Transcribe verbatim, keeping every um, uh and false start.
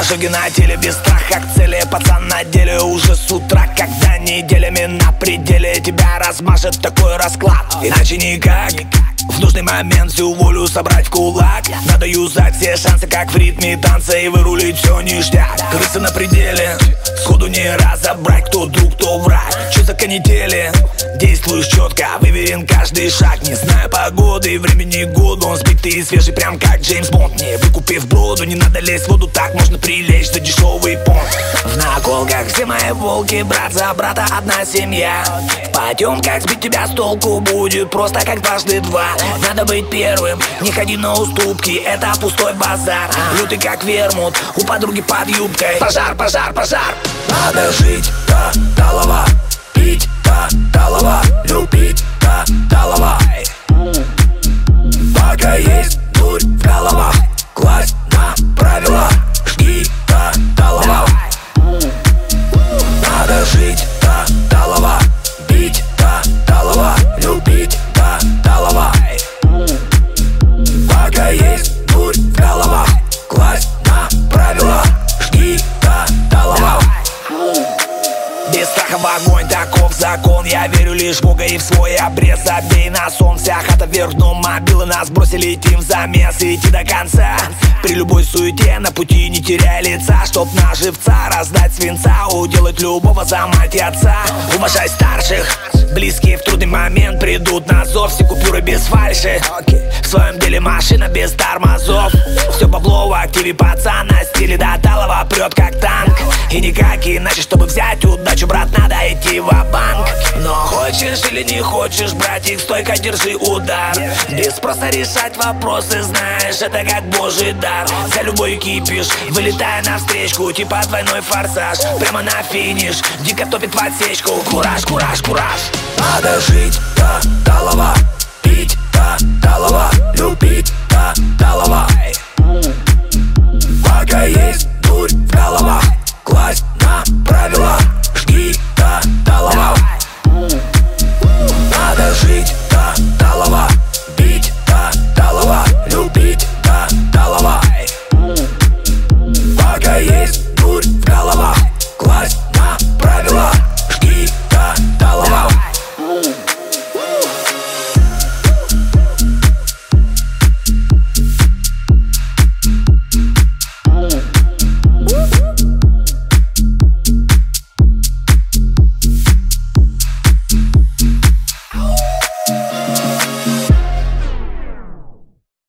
Ожоги на теле без страха к цели. Пацан на деле уже с утра, когда неделями на пределе тебя размажет такой расклад. Иначе никак. В нужный момент всю волю собрать в кулак. Надо юзать все шансы, как в ритме танца, и вырулить все ништяк. Крыса на пределе, сходу не разобрать, кто друг, кто враг. Че за канители? Действуешь четко, выверен каждый шаг. Не знаю погоды, времени года, он сбитый и свежий, прям как Джеймс Бонд. Не выкупив броду, не надо лезть в воду, так можно прилечь за дешевый понт. В наколках все мои волки, брат за брата одна семья. Пойдем, как сбить тебя с толку будет просто как дважды два. Надо быть первым, не ходи на уступки, это пустой базар. Лютый как вермут, у подруги под юбкой. Пожар, пожар, пожар. Надо жить до талого, пить до талого, любить до талого. Пока есть дурь в головах, класть на правила, жги до талого. Надо жить до талого, бить до талого, любить до талого. Пока есть дурь в головах, класть на правила, жги до талого. Без страха в огонь, таков закон. Я верю лишь в Бога и в свой обрез. Забей на сон, вся хата вверх дном. Мобилы нас бросили, летим в замес. Идти до конца, при любой суете на пути не теряй лица. Чтоб на живца раздать свинца, уделать любого за мать и отца. Уважай старших, близкие в трудный момент придут на зов. Все купюры без фальши, в своем деле машина без тормозов. Все бабло в активе пацана, стиле до талого прет как танк. И никак иначе, чтобы взять удачу, брат, надо идти ва-банк. Но хочешь или не хочешь, братик, стойко держи удар. Без спроса решать вопросы, знаешь, это как божий дар. За любой кипиш, вылетая навстречку, типа двойной форсаж. Прямо на финиш, дико топит в отсечку. Кураж, кураж, кураж. Надо жить до талого,